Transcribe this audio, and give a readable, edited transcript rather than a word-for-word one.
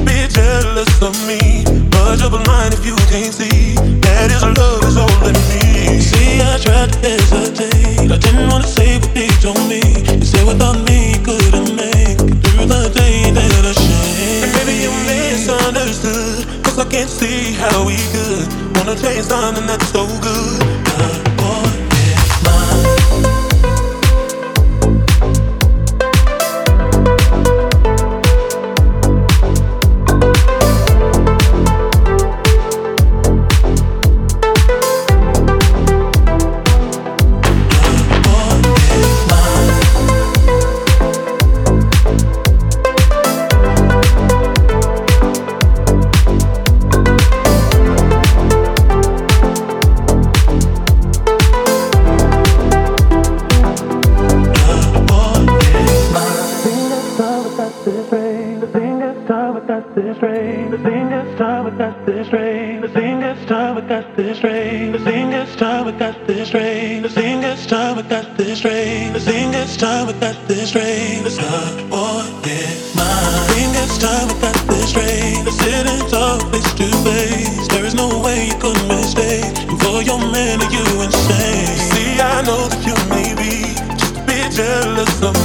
be jealous of me, but you're blind if you can't see that his love is all in me. See, I tried to hesitate, I didn't wanna say what they told me. You said without me you couldn't make it through the day that I shame. And maybe you misunderstood, cause I can't see how we could wanna change something that's so good. Boy, it's mine. Jealous of